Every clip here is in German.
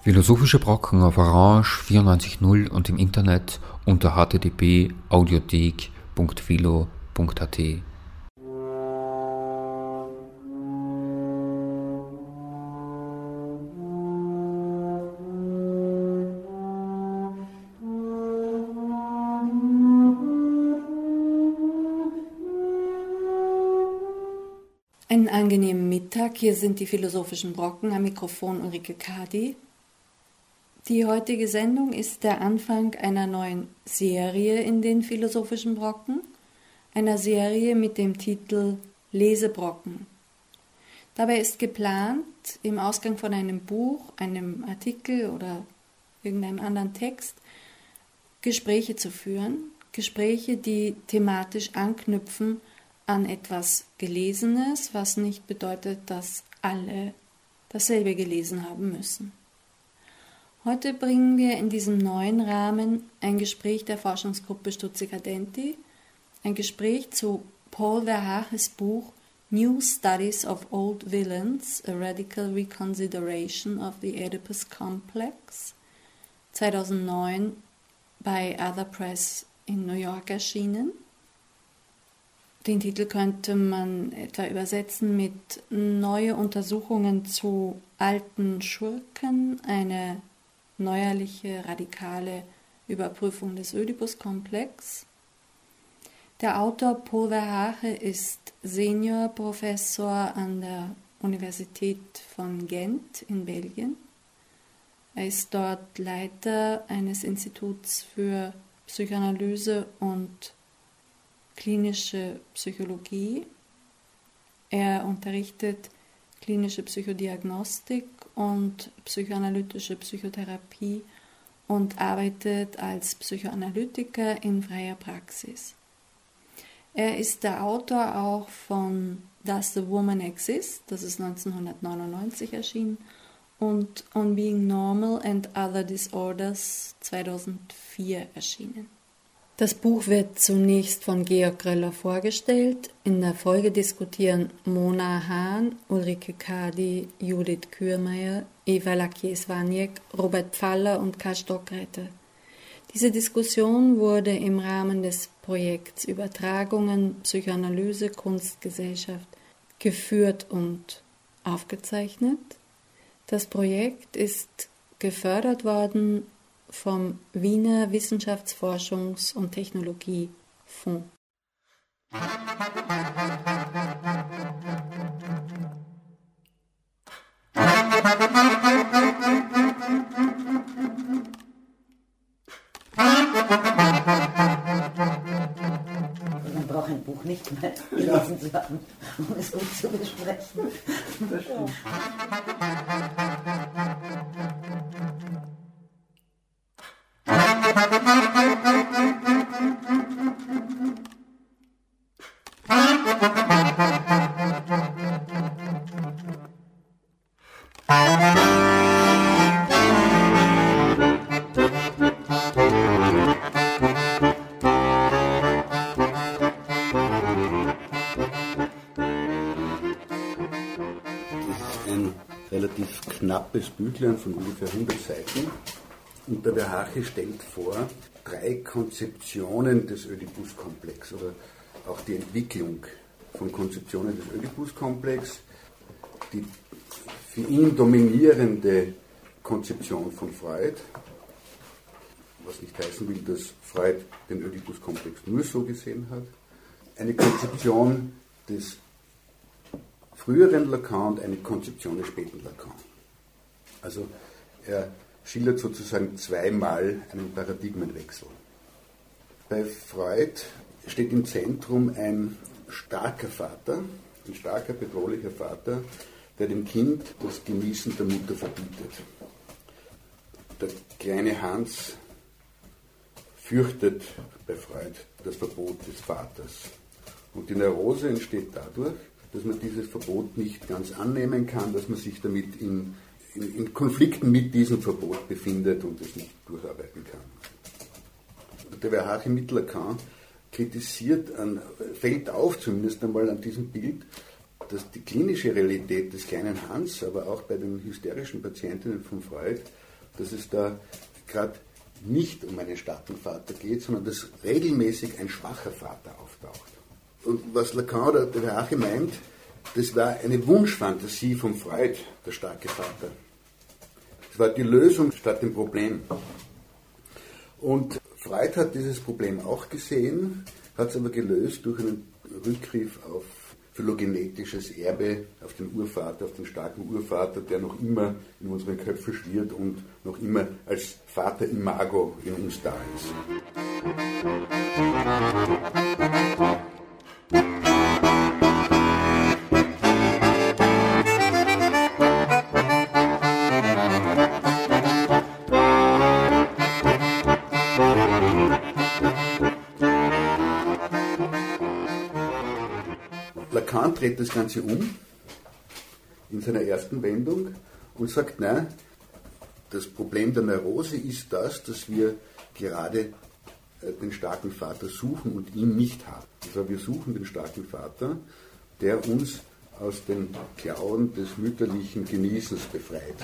Philosophische Brocken auf Orange 94.0 und im Internet unter http://audiothek.philo.at. Einen angenehmen Mittag, hier sind die Philosophischen Brocken, am Mikrofon Ulrike Kadi. Die heutige Sendung ist der Anfang einer neuen Serie in den Philosophischen Brocken, einer Serie mit dem Titel Lesebrocken. Dabei ist geplant, im Ausgang von einem Buch, einem Artikel oder irgendeinem anderen Text Gespräche zu führen, Gespräche, die thematisch anknüpfen an etwas Gelesenes, was nicht bedeutet, dass alle dasselbe gelesen haben müssen. Heute bringen wir in diesem neuen Rahmen ein Gespräch der Forschungsgruppe Stuzzica-Denti, ein Gespräch zu Paul Verhaeges Buch New Studies of Old Villains, A Radical Reconsideration of the Oedipus Complex, 2009 bei Other Press in New York erschienen. Den Titel könnte man etwa übersetzen mit Neue Untersuchungen zu alten Schurken, eine neuerliche, radikale Überprüfung des Oedipus-Komplex. Der Autor Paul Verhaege ist Seniorprofessor an der Universität von Gent in Belgien. Er ist dort Leiter eines Instituts für Psychoanalyse und klinische Psychologie. Er unterrichtet klinische Psychodiagnostik und psychoanalytische Psychotherapie und arbeitet als Psychoanalytiker in freier Praxis. Er ist der Autor auch von Does the Woman Exist? Das ist 1999 erschienen, und On Being Normal and Other Disorders 2004 erschienen. Das Buch wird zunächst von Georg Gröller vorgestellt. In der Folge diskutieren Mona Hahn, Ulrike Kadi, Judith Kürmeier, Eva Lakies-Waniek, Robert Pfaller und Karl Stockreiter. Diese Diskussion wurde im Rahmen des Projekts Übertragungen, Psychoanalyse, Kunstgesellschaft geführt und aufgezeichnet. Das Projekt ist gefördert worden vom Wiener Wissenschaftsforschungs- und Technologiefonds. Man braucht ein Buch nicht mehr gelesen zu haben, um es gut zu besprechen. Das stimmt. Relativ knappes Büchlein von ungefähr 100 Seiten. Und der Verhaege stellt vor 3 Konzeptionen des Oedipus-Komplex oder auch die Entwicklung von Konzeptionen des Oedipus-Komplex. Die für ihn dominierende Konzeption von Freud, was nicht heißen will, dass Freud den Oedipus-Komplex nur so gesehen hat. Eine Konzeption des früheren Lacan und eine Konzeption des späten Lacan. Also er schildert sozusagen zweimal einen Paradigmenwechsel. Bei Freud steht im Zentrum ein starker Vater, ein starker, bedrohlicher Vater, der dem Kind das Genießen der Mutter verbietet. Der kleine Hans fürchtet bei Freud das Verbot des Vaters. Und die Neurose entsteht dadurch, dass man dieses Verbot nicht ganz annehmen kann, dass man sich damit in Konflikten mit diesem Verbot befindet und es nicht durcharbeiten kann. Der Verhaege mit Lacan fällt auf zumindest einmal an diesem Bild, dass die klinische Realität des kleinen Hans, aber auch bei den hysterischen Patientinnen von Freud, dass es da gerade nicht um einen starken Vater geht, sondern dass regelmäßig ein schwacher Vater auftaucht. Und was Lacan oder der Verhache meint, das war eine Wunschfantasie von Freud, der starke Vater. Das war die Lösung statt dem Problem. Und Freud hat dieses Problem auch gesehen, hat es aber gelöst durch einen Rückgriff auf phylogenetisches Erbe, auf den Urvater, auf den starken Urvater, der noch immer in unseren Köpfen schwirrt und noch immer als Vater Imago in uns da ist. Lacan dreht das Ganze um in seiner ersten Wendung und sagt, nein, das Problem der Neurose ist das, dass wir gerade den starken Vater suchen und ihn nicht haben. Also wir suchen den starken Vater, der uns aus den Klauen des mütterlichen Genießens befreit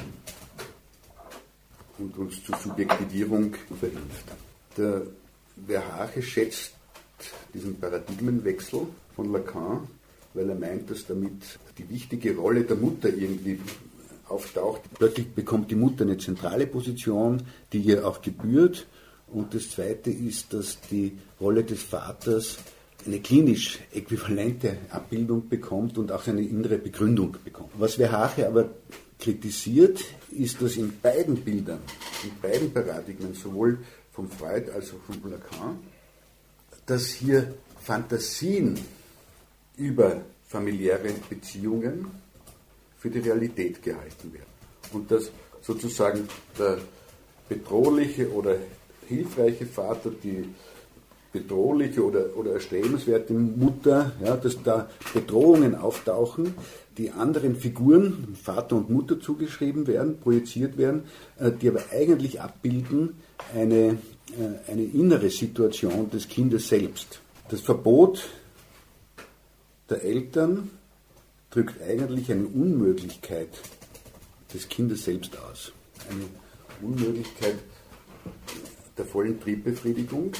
und uns zur Subjektivierung verhilft. Der Verhache schätzt diesen Paradigmenwechsel von Lacan, weil er meint, dass damit die wichtige Rolle der Mutter irgendwie auftaucht. Plötzlich bekommt die Mutter eine zentrale Position, die ihr auch gebührt. Und das Zweite ist, dass die Rolle des Vaters eine klinisch äquivalente Abbildung bekommt und auch seine innere Begründung bekommt. Was Verhache aber kritisiert, ist, dass in beiden Bildern, in beiden Paradigmen, sowohl von Freud als auch von Lacan, dass hier Fantasien über familiäre Beziehungen für die Realität gehalten werden. Und dass sozusagen der bedrohliche oder hilfreiche Vater, die bedrohliche oder erstrebenswerte Mutter, ja, dass da Bedrohungen auftauchen, die anderen Figuren, Vater und Mutter zugeschrieben werden, projiziert werden, die aber eigentlich abbilden eine innere Situation des Kindes selbst. Das Verbot der Eltern drückt eigentlich eine Unmöglichkeit des Kindes selbst aus. Eine Unmöglichkeit der vollen Triebbefriedigung,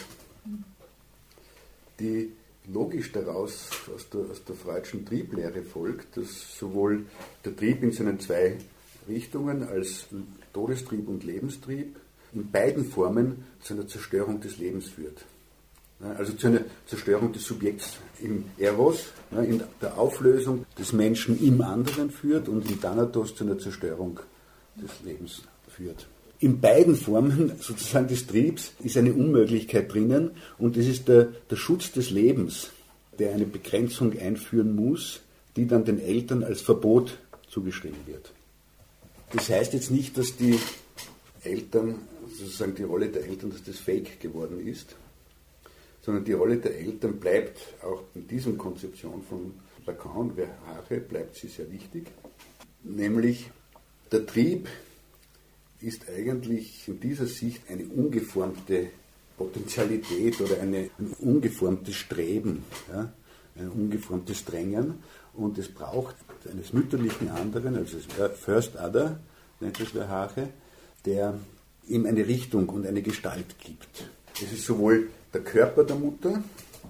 die logisch daraus aus der Freudschen Trieblehre folgt, dass sowohl der Trieb in seinen zwei Richtungen als Todestrieb und Lebenstrieb in beiden Formen zu einer Zerstörung des Lebens führt. Also zu einer Zerstörung des Subjekts im Eros, in der Auflösung des Menschen im anderen führt und im Thanatos zu einer Zerstörung des Lebens führt. In beiden Formen sozusagen des Triebs ist eine Unmöglichkeit drinnen und es ist der Schutz des Lebens, der eine Begrenzung einführen muss, die dann den Eltern als Verbot zugeschrieben wird. Das heißt jetzt nicht, dass die Eltern, sozusagen die Rolle der Eltern, dass das Fake geworden ist, sondern die Rolle der Eltern bleibt auch in dieser Konzeption von Lacan und Verhache bleibt sie sehr wichtig. Nämlich der Trieb ist eigentlich in dieser Sicht eine ungeformte Potentialität oder ein ungeformtes Streben, ja, ein ungeformtes Drängen und es braucht eines mütterlichen anderen, also First Other, nennt es Verhache, der ihm eine Richtung und eine Gestalt gibt. Es ist sowohl der Körper der Mutter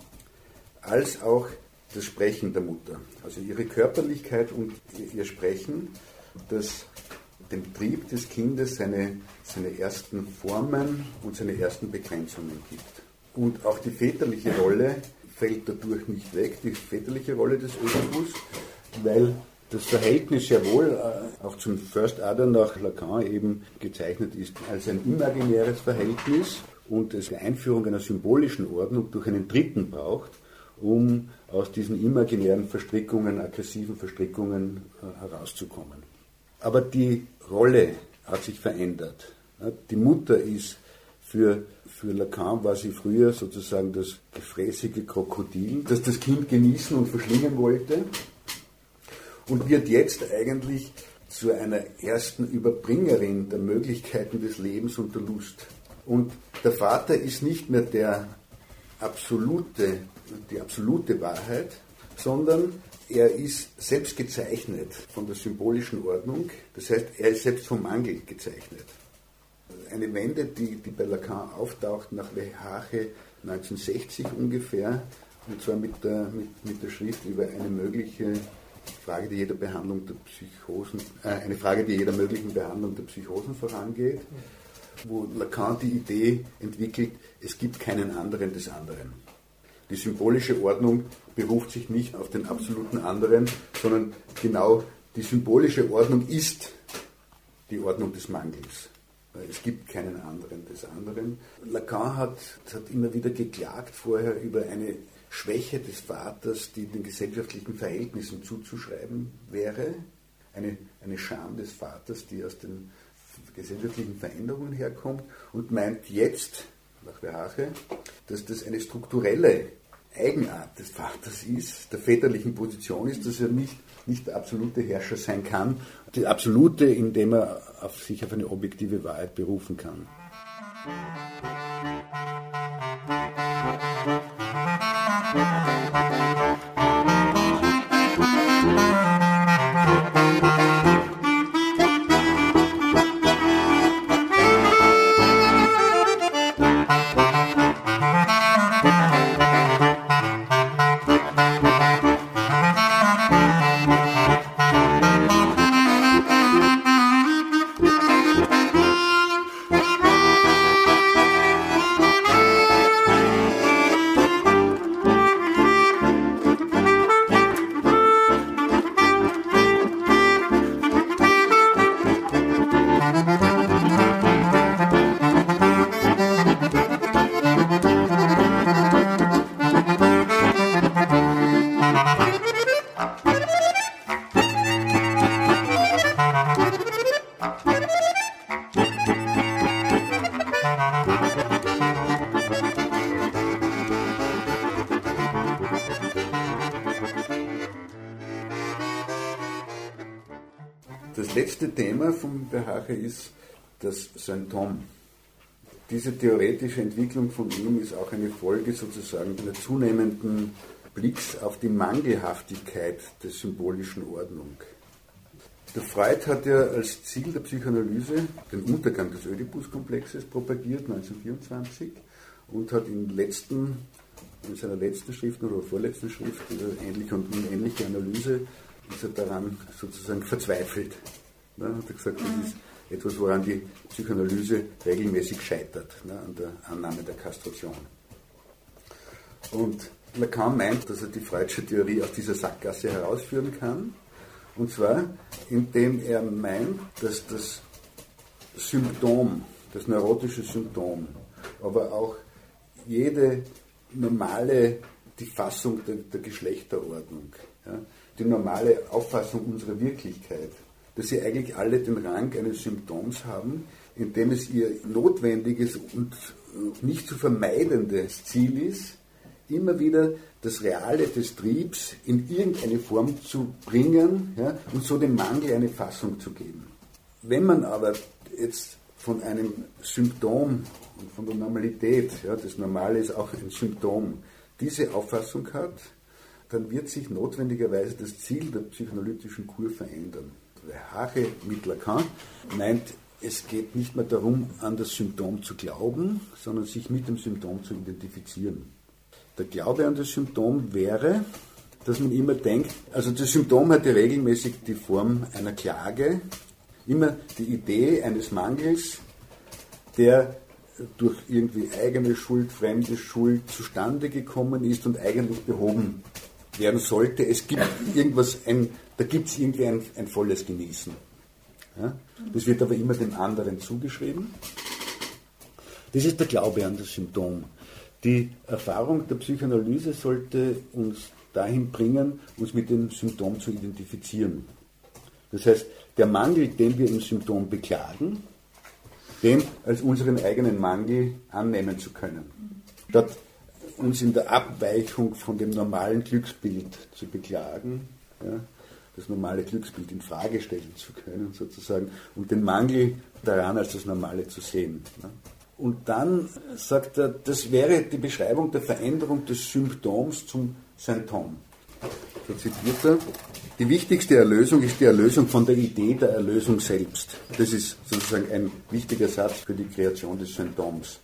als auch das Sprechen der Mutter. Also ihre Körperlichkeit und ihr Sprechen, das dem Trieb des Kindes seine ersten Formen und seine ersten Begrenzungen gibt. Und auch die väterliche Rolle fällt dadurch nicht weg, die väterliche Rolle des Ödipus, weil das Verhältnis ja wohl auch zum First Other nach Lacan eben gezeichnet ist als ein imaginäres Verhältnis und es die Einführung einer symbolischen Ordnung durch einen Dritten braucht, um aus diesen imaginären Verstrickungen, aggressiven Verstrickungen herauszukommen. Aber die Rolle hat sich verändert. Die Mutter ist für Lacan war sie früher sozusagen das gefräßige Krokodil, das das Kind genießen und verschlingen wollte und wird jetzt eigentlich zu einer ersten Überbringerin der Möglichkeiten des Lebens und der Lust. Und der Vater ist nicht mehr die absolute Wahrheit, sondern er ist selbst gezeichnet von der symbolischen Ordnung, das heißt, er ist selbst vom Mangel gezeichnet. eine Wende, die bei Lacan auftaucht nach Le Hache 1960 ungefähr, und zwar mit der Schrift über eine mögliche Frage, die jeder Behandlung der Psychosen, eine Frage, die jeder möglichen Behandlung der Psychosen vorangeht, wo Lacan die Idee entwickelt, es gibt keinen anderen des anderen. Die symbolische Ordnung beruft sich nicht auf den absoluten anderen, sondern genau die symbolische Ordnung ist die Ordnung des Mangels. Es gibt keinen anderen des anderen. Lacan hat immer wieder geklagt vorher über eine Schwäche des Vaters, die den gesellschaftlichen Verhältnissen zuzuschreiben wäre. Eine Scham des Vaters, die aus den gesellschaftlichen Veränderungen herkommt, und meint jetzt, nach Le Hache, dass das eine strukturelle Eigenart des Vaters ist, der väterlichen Position ist, dass er nicht der absolute Herrscher sein kann, die absolute, indem er sich auf eine objektive Wahrheit berufen kann. Das letzte Thema von Le Hache ist das Symptom. Diese theoretische Entwicklung von ihm ist auch eine Folge sozusagen einer zunehmenden Blicks auf die Mangelhaftigkeit der symbolischen Ordnung. Der Freud hat ja als Ziel der Psychoanalyse den Untergang des Oedipus-Komplexes propagiert, 1924, und hat in seiner letzten Schrift oder vorletzten Schrift, ähnliche und unähnliche Analyse, ist er daran sozusagen verzweifelt. Ja, hat er gesagt, das ist etwas, woran die Psychoanalyse regelmäßig scheitert, an der Annahme der Kastration. Und Lacan meint, dass er die Freudsche Theorie aus dieser Sackgasse herausführen kann, und zwar indem er meint, dass das Symptom, das neurotische Symptom, aber auch jede normale, die Fassung der Geschlechterordnung, ja, die normale Auffassung unserer Wirklichkeit, dass sie eigentlich alle den Rang eines Symptoms haben, in dem es ihr notwendiges und nicht zu vermeidendes Ziel ist, immer wieder das Reale des Triebs in irgendeine Form zu bringen, ja, und so dem Mangel eine Fassung zu geben. Wenn man aber jetzt von einem Symptom und von der Normalität, ja, das Normale ist auch ein Symptom, diese Auffassung hat, dann wird sich notwendigerweise das Ziel der psychoanalytischen Kur verändern. Le Hache mit Lacan meint, es geht nicht mehr darum, an das Symptom zu glauben, sondern sich mit dem Symptom zu identifizieren. Der Glaube an das Symptom wäre, dass man immer denkt, also das Symptom hat ja regelmäßig die Form einer Klage, immer die Idee eines Mangels, der durch irgendwie eigene Schuld, fremde Schuld zustande gekommen ist und eigentlich behoben werden sollte. Es gibt irgendwas, da gibt es irgendwie ein volles Genießen. Ja? Das wird aber immer dem anderen zugeschrieben. Das ist der Glaube an das Symptom. Die Erfahrung der Psychoanalyse sollte uns dahin bringen, uns mit dem Symptom zu identifizieren. Das heißt, der Mangel, den wir im Symptom beklagen, den als unseren eigenen Mangel annehmen zu können. Statt uns in der Abweichung von dem normalen Glücksbild zu beklagen, ja, das normale Glücksbild in Frage stellen zu können, sozusagen, und den Mangel daran als das Normale zu sehen. Ja. Und dann sagt er, das wäre die Beschreibung der Veränderung des Symptoms zum Symptom. So zitiert er: Die wichtigste Erlösung ist die Erlösung von der Idee der Erlösung selbst. Das ist sozusagen ein wichtiger Satz für die Kreation des Symptoms.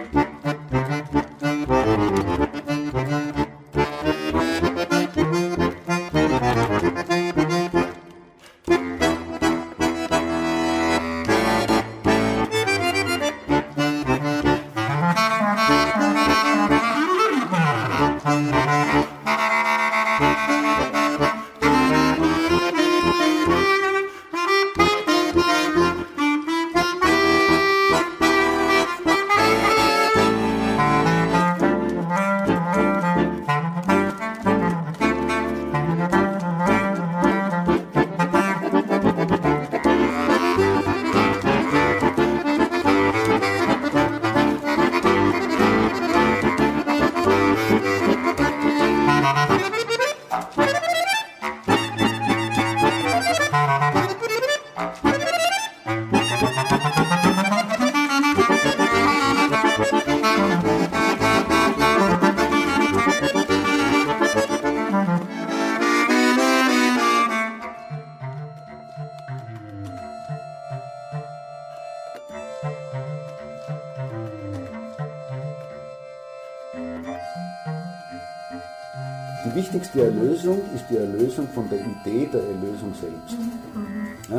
Die wichtigste Erlösung ist die Erlösung von der Idee der Erlösung selbst. Ja?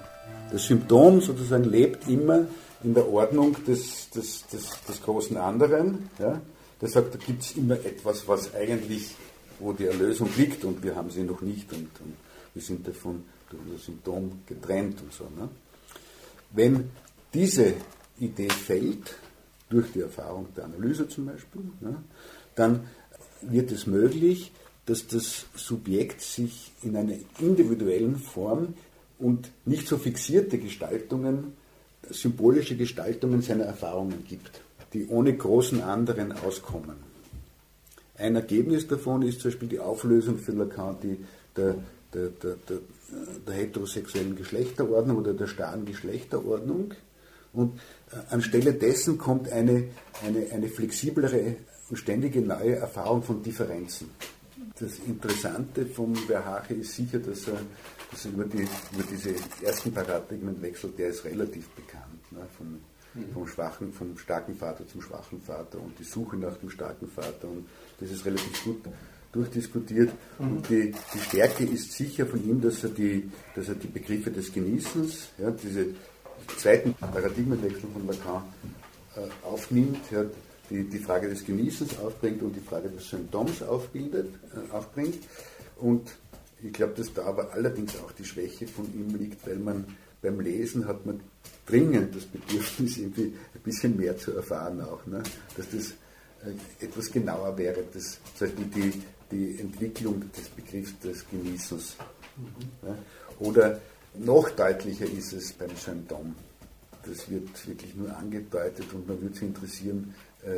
Das Symptom sozusagen lebt immer in der Ordnung des großen anderen. Ja? Der sagt, da gibt es immer etwas, was eigentlich, wo die Erlösung liegt und wir haben sie noch nicht und wir sind davon durch das Symptom getrennt und so. Ne? Wenn diese Idee fällt, durch die Erfahrung der Analyse zum Beispiel, ne, dann wird es möglich, dass das Subjekt sich in einer individuellen Form und nicht so fixierte Gestaltungen, symbolische Gestaltungen seiner Erfahrungen gibt, die ohne großen anderen auskommen. Ein Ergebnis davon ist zum Beispiel die Auflösung für Lacan der heterosexuellen Geschlechterordnung oder der starren Geschlechterordnung. Und anstelle dessen kommt eine flexiblere und ständige neue Erfahrung von Differenzen. Das Interessante vom Verhaeghe ist sicher, dass er über diese ersten Paradigmen wechselt, der ist relativ bekannt, ne, vom starken Vater zum schwachen Vater und die Suche nach dem starken Vater, und das ist relativ gut durchdiskutiert. Und die Stärke ist sicher von ihm, dass er die Begriffe des Genießens, ja, diese zweiten Paradigmenwechsel von Lacan aufnimmt, ja, die Frage des Genießens aufbringt und die Frage des Symptoms aufbringt. Und ich glaube, dass da aber allerdings auch die Schwäche von ihm liegt, weil man beim Lesen hat man dringend das Bedürfnis, irgendwie ein bisschen mehr zu erfahren auch, ne? Dass das etwas genauer wäre, das, zum Beispiel die Entwicklung des Begriffs des Genießens. Ja? Oder noch deutlicher ist es beim Symptom. Das wird wirklich nur angedeutet und man würde sich interessieren,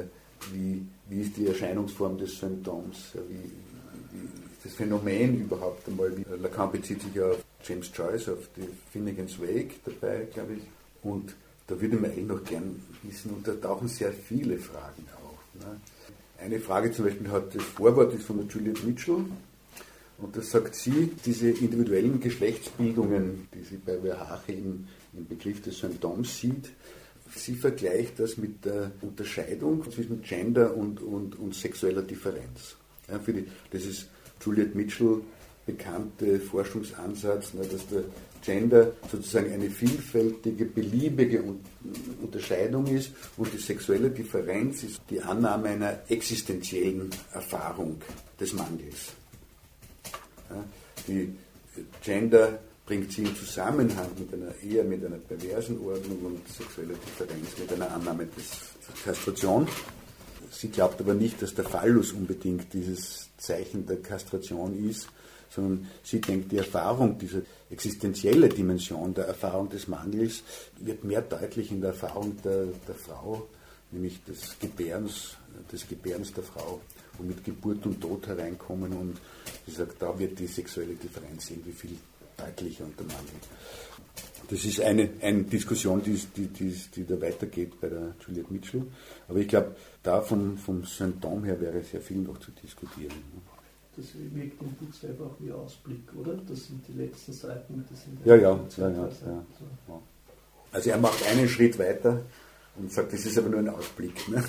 wie ist die Erscheinungsform des Symptoms, wie das Phänomen überhaupt einmal. Lacan bezieht sich ja auf James Joyce, auf die Finnegan's Wake dabei, glaube ich. Und da würde man noch gern wissen, und da tauchen sehr viele Fragen auf. Ne? Eine Frage zum Beispiel das Vorwort ist von der Juliette Mitchell. Und das sagt sie, diese individuellen Geschlechtsbildungen, die sie bei Verhaeghe im Begriff des Symptoms sieht, sie vergleicht das mit der Unterscheidung zwischen Gender und sexueller Differenz. Ja, das ist Juliette Mitchell bekannte Forschungsansatz, dass der Gender sozusagen eine vielfältige, beliebige Unterscheidung ist und die sexuelle Differenz ist die Annahme einer existenziellen Erfahrung des Mangels. Ja, die Gender bringt sie in Zusammenhang mit einer perversen Ordnung und sexueller Differenz, mit einer Annahme der Kastration. Sie glaubt aber nicht, dass der Phallus unbedingt dieses Zeichen der Kastration ist, sondern sie denkt, die Erfahrung, diese existenzielle Dimension der Erfahrung des Mangels wird mehr deutlich in der Erfahrung der Frau, nämlich des Gebärens der Frau, wo mit Geburt und Tod hereinkommen, und sie sagt, da wird die sexuelle Differenz irgendwie viel deutlicher und der Mangel. Das ist eine Diskussion, die da weitergeht bei der Juliette Mitchell. Aber ich glaube, da vom Symptom her wäre sehr viel noch zu diskutieren. das wirkt im Buch selber auch wie Ausblick, oder? Das sind die letzten Seiten. Das sind Ja. So. Also er macht einen Schritt weiter und sagt, das ist aber nur ein Ausblick. Ne?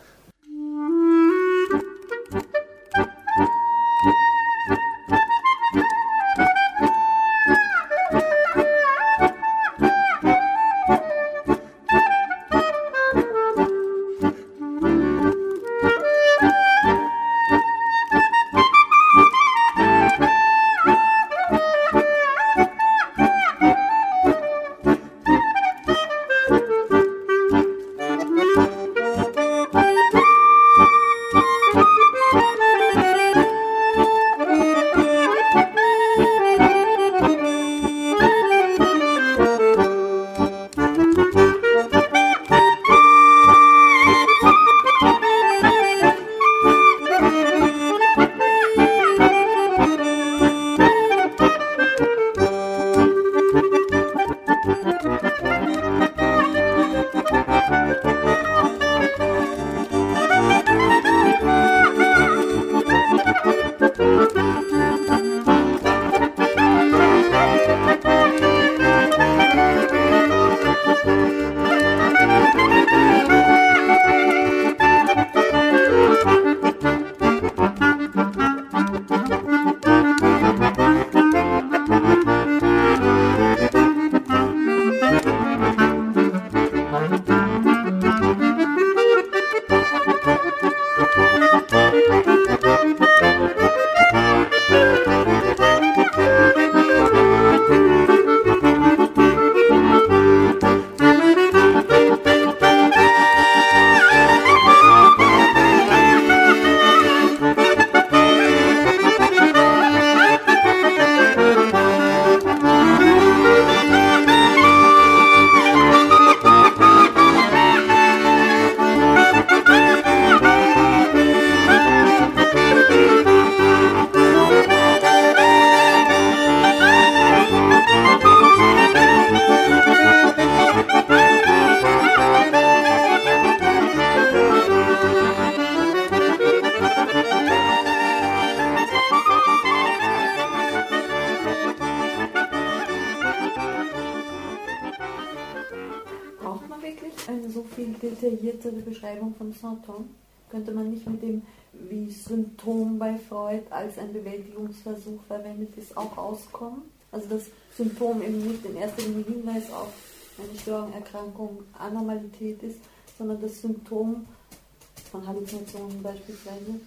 detailliertere Beschreibung von Symptom? Könnte man nicht mit dem, wie Symptom bei Freud als ein Bewältigungsversuch verwendet ist, auch auskommen? Also das Symptom eben nicht in erster Linie Hinweis auf eine Störung, Erkrankung, Anormalität ist, sondern das Symptom von Halluzinationen beispielsweise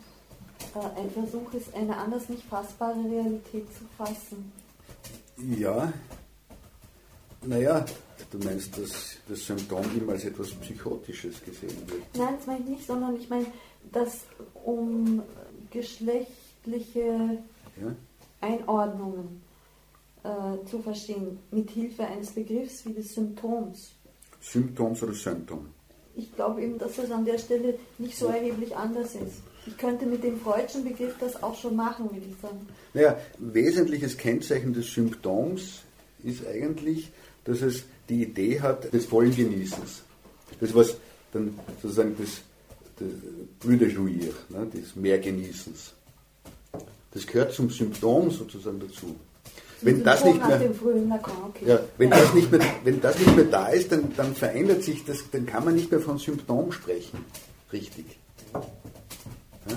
ein Versuch ist, eine anders nicht fassbare Realität zu fassen. Ja, naja, du meinst, dass das Symptom immer als etwas Psychotisches gesehen wird? Nein, das meine ich nicht, sondern ich meine, dass um geschlechtliche Einordnungen zu verstehen, mit Hilfe eines Begriffs wie des Symptoms. Symptoms oder Symptom? Ich glaube eben, dass das an der Stelle nicht so erheblich anders ist. Ich könnte mit dem freudschen Begriff das auch schon machen, würde ich sagen. Naja, wesentliches Kennzeichen des Symptoms ist eigentlich, dass es die Idee hat des vollen Genießens. Das, was dann sozusagen das plus de jouir, ne, des Mehrgenießens. Das gehört zum Symptom sozusagen dazu. Wenn das nicht mehr, wenn das nicht mehr da ist, dann verändert sich das, dann kann man nicht mehr von Symptom sprechen. Richtig. Ja?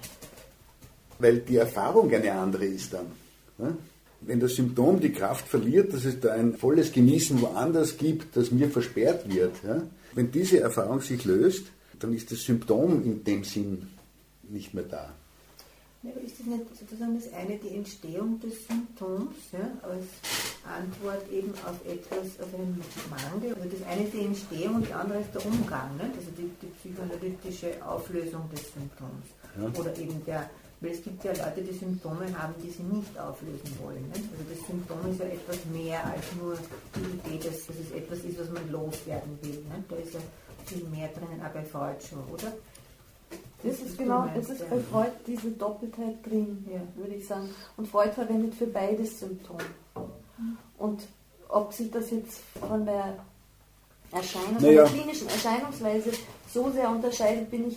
Weil die Erfahrung eine andere ist dann. Ja? Wenn das Symptom die Kraft verliert, dass es da ein volles Genießen woanders gibt, das mir versperrt wird, ja? Wenn diese Erfahrung sich löst, dann ist das Symptom in dem Sinn nicht mehr da. Ja, aber ist das nicht sozusagen das eine, die Entstehung des Symptoms, ja, als Antwort eben auf etwas, auf einen Mangel? Also das eine ist die Entstehung und das andere ist der Umgang, ne? Also die psychoanalytische Auflösung des Symptoms. Ja. Oder eben weil es gibt ja Leute, die Symptome haben, die sie nicht auflösen wollen. Ne? Also das Symptom ist ja etwas mehr als nur die Idee, dass es etwas ist, was man loswerden will. Ne? Da ist ja viel mehr drinnen, auch bei Freud schon, oder? Das ist genau, es ist bei Freud diese Doppeltheit drin, würde ich sagen. Und Freud verwendet für beides Symptom. Und ob sich das jetzt von der Erscheinung, von der klinischen Erscheinungsweise so sehr unterscheidet, bin ich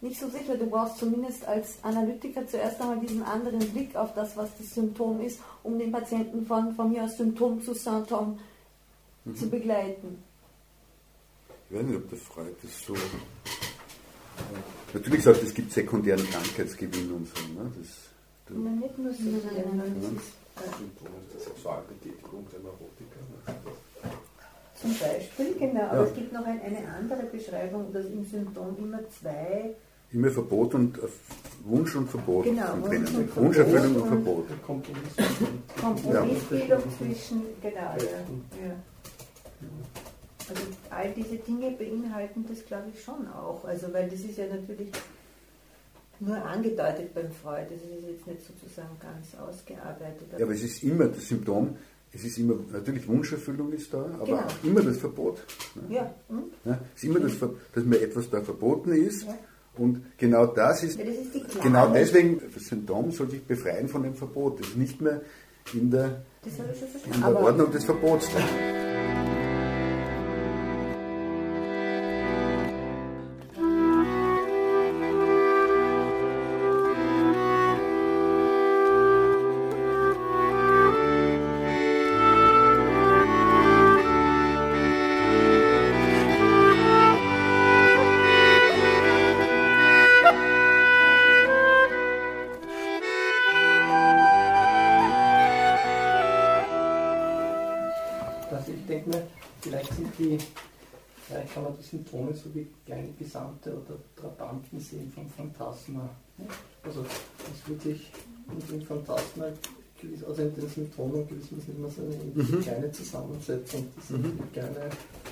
nicht so sicher. Du brauchst zumindest als Analytiker zuerst einmal diesen anderen Blick auf das, was das Symptom ist, um den Patienten von mir aus Symptom zu Symptom zu begleiten. Ich weiß nicht, ob der Freud das so... Natürlich sagt, es gibt sekundären Krankheitsgewinn und so. Ne? Nein, nicht nur sekundär, Nein. das ist Symptome der Sexualbetätigung der Neurotiker. zum Beispiel, genau, aber es gibt noch eine andere Beschreibung, dass im Symptom immer zwei... Immer Verbot und Wunsch und Verbot. Genau, sind Wunsch drinnen. und Wunscherfüllung und Verbot Verbot. Der Kompromiss. Kompromissbildung zwischen, genau, ja. Also all diese Dinge beinhalten das, glaube ich, schon auch. Also weil das ist ja natürlich nur angedeutet beim Freud, das ist jetzt nicht sozusagen ganz ausgearbeitet. Ja, aber es ist immer das Symptom, es ist immer, natürlich Wunscherfüllung ist da, aber Genau. auch immer das Verbot. Ne? Ja, Ja, es ist immer dass mir etwas da verboten ist. Ja. Und genau das ist, Ja, das ist die Klarheit. genau deswegen, das Symptom soll sich befreien von dem Verbot. Das ist nicht mehr in der, Das habe ich schon in verstanden. der Ordnung des Verbots. Also ich denke mir, vielleicht kann man die Symptome so wie kleine Gesandte oder Trabanten sehen vom Phantasma. Also es wird sich in dem Phantasma, also in den Symptomen gewissermaßen immer so eine kleine Zusammensetzung. Das sind kleine,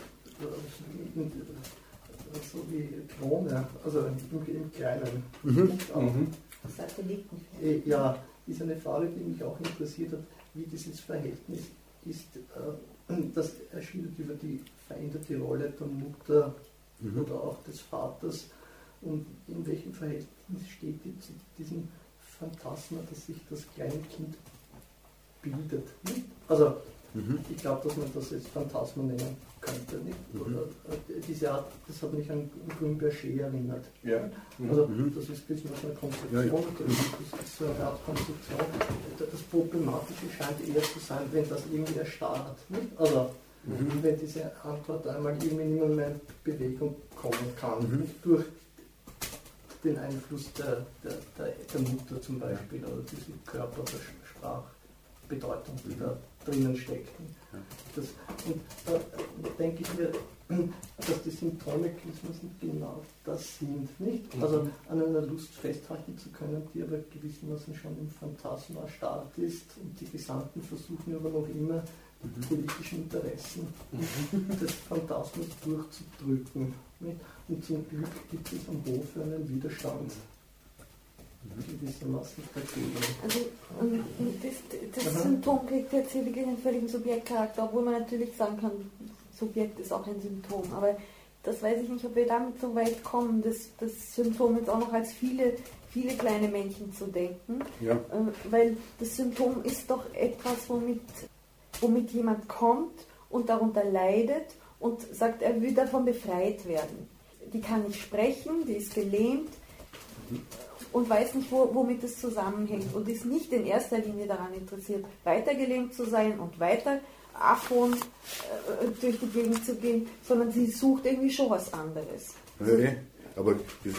so wie Klone, also im Kleinen. Satelliten. Ja, ist eine Frage, die mich auch interessiert hat, wie dieses Verhältnis ist, das er schildert über die veränderte Rolle der Mutter oder auch des Vaters und in welchem Verhältnis steht die zu diesem Phantasma, dass sich das kleine Kind bildet. Nicht? Also ich glaube, dass man das jetzt Phantasma nennen könnte. Nicht? Oder, diese Art, das hat mich an Grünberger erinnert. Ja. Also das ist eine Konstruktion, Ja. das ist so eine Art Konstruktion. Das Problematische scheint eher zu sein, wenn das irgendwie erstarrt. Nicht? Also wenn diese Antwort einmal irgendwie nicht mehr mehr in Bewegung kommen kann, durch den Einfluss der Mutter zum Beispiel oder diese Körper- oder Sprachbedeutung, die da drinnen steckt. Und da denke ich mir, dass die Symptome genau das sind, nicht? Also an einer Lust festhalten zu können, die aber gewissermaßen schon im Phantasma erstarrt ist und die Gesandten versuchen aber noch immer die politischen Interessen des Phantasmas durchzudrücken. Nicht? Und zum Glück gibt es am Hof einen Widerstand. Gewissermaßen dagegen. Also das Symptom kriegt jetzt hier wirklich einen völligen Subjektcharakter, obwohl man natürlich sagen kann, Subjekt ist auch ein Symptom. Aber das weiß ich nicht, ob wir damit so weit kommen, das Symptom jetzt auch noch als viele kleine Männchen zu denken. Ja. Weil das Symptom ist doch etwas, womit jemand kommt und darunter leidet und sagt, er will davon befreit werden. Die kann nicht sprechen, die ist gelähmt und weiß nicht, womit es zusammenhängt und ist nicht in erster Linie daran interessiert, weiter gelähmt zu sein und weiter Aphon durch die Gegend zu gehen, sondern sie sucht irgendwie schon was anderes. Ja, aber das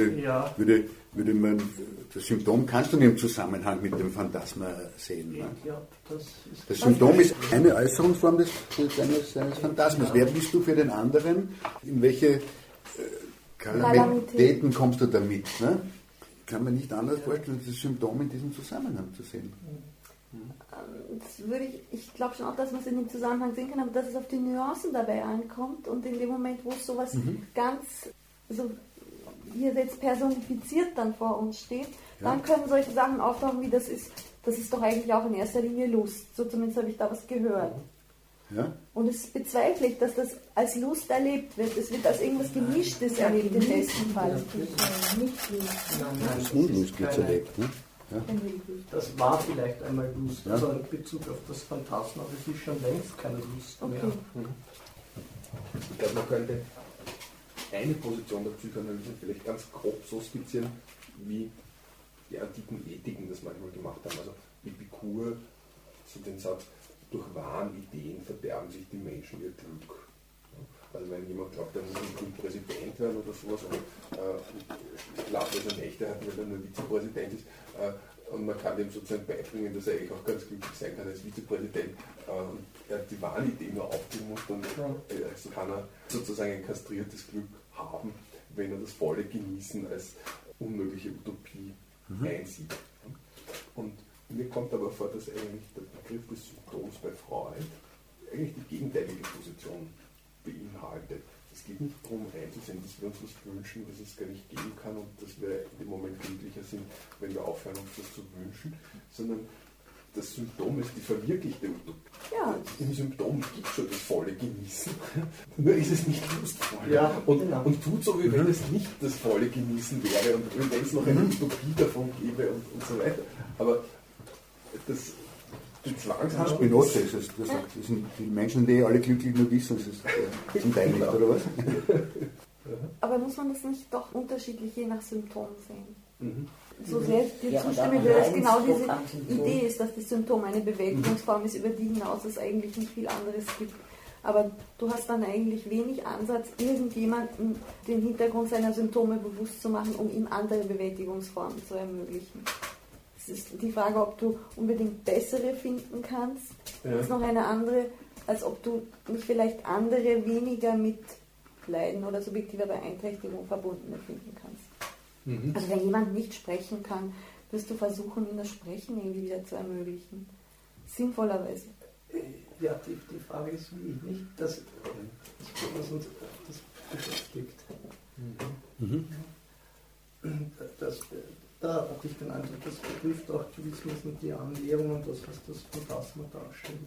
würde man, das Symptom kannst du nicht im Zusammenhang mit dem Phantasma sehen. Ne? Ja, Das Symptom ist eine Äußerungsform seines Phantasmas. Wer bist du für den anderen? In welche Kalamitäten kommst du damit? Ne? Kann man nicht anders vorstellen, das Symptom in diesem Zusammenhang zu sehen. Ich glaube schon auch, dass man es in dem Zusammenhang sehen kann, aber dass es auf die Nuancen dabei ankommt und in dem Moment, wo es sowas ganz, so hier jetzt personifiziert dann vor uns steht, dann können solche Sachen auftauchen, wie das ist doch eigentlich auch in erster Linie Lust. So zumindest habe ich da was gehört. Ja? Und es bezweifle ich, dass das als Lust erlebt wird. Es wird als irgendwas Gemischtes erlebt im besten Fall. Nicht Lust. Das Unlust wird erlebt. Ne? Ja? Das war vielleicht einmal Lust, also in Bezug auf das Phantasma, aber es ist schon längst keine Lust mehr. Okay. Ich glaube, man könnte eine Position der Psychoanalyse vielleicht ganz grob so skizzieren, wie die antiken Ethiken das manchmal gemacht haben. Also Epikur, so den Satz, durch Wahnideen verderben sich die Menschen ihr Glück. Also wenn jemand glaubt, er muss ein Präsident werden oder sowas und schlaflose Nächte hat, weil er nur Vizepräsident ist, und man kann dem sozusagen beibringen, dass er eigentlich auch ganz glücklich sein kann als Vizepräsident und er die Wahnidee nur aufgeben muss, dann kann er sozusagen ein kastriertes Glück haben, wenn er das volle Genießen als unmögliche Utopie einsieht. Und mir kommt aber vor, dass eigentlich der Begriff des Symptoms bei Freud eigentlich die gegenteilige Position beinhaltet. Es geht nicht darum einzusehen, dass wir uns was wünschen, was es gar nicht geben kann und dass wir in dem Moment glücklicher sind, wenn wir aufhören, uns das zu wünschen, sondern das Symptom ist die verwirklichte Utopie. Ja. Im Symptom gibt es schon das volle Genießen, nur ist es nicht lustvoll. Ja, und tut so, wie wenn es nicht das volle Genießen wäre und wenn es noch eine Utopie davon gäbe und so weiter. Aber die Zwangshandlung. Spinoza ist es, der sagt, das sind die Menschen, die alle glücklich nur wissen, es ist zum Teil nicht, oder was? Aber muss man das nicht doch unterschiedlich je nach Symptom sehen? So sehr ich dir zustimme, weil es genau diese Idee ist, dass das Symptom eine Bewältigungsform ist, über die hinaus es eigentlich nicht viel anderes gibt. Aber du hast dann eigentlich wenig Ansatz, irgendjemandem den Hintergrund seiner Symptome bewusst zu machen, um ihm andere Bewältigungsformen zu ermöglichen. Es ist die Frage, ob du unbedingt bessere finden kannst, ist noch eine andere, als ob du nicht vielleicht andere weniger mit Leiden oder subjektiver Beeinträchtigung verbundene finden kannst. Also wenn jemand nicht sprechen kann, wirst du versuchen, ihm das Sprechen irgendwie wieder zu ermöglichen. Sinnvollerweise. Ja, die Frage ist wie, nicht, dass was uns das beschäftigt. Da habe ich den Eindruck, das betrifft auch gewissermaßen und die Annäherung und das, was das Phantasma darstellt.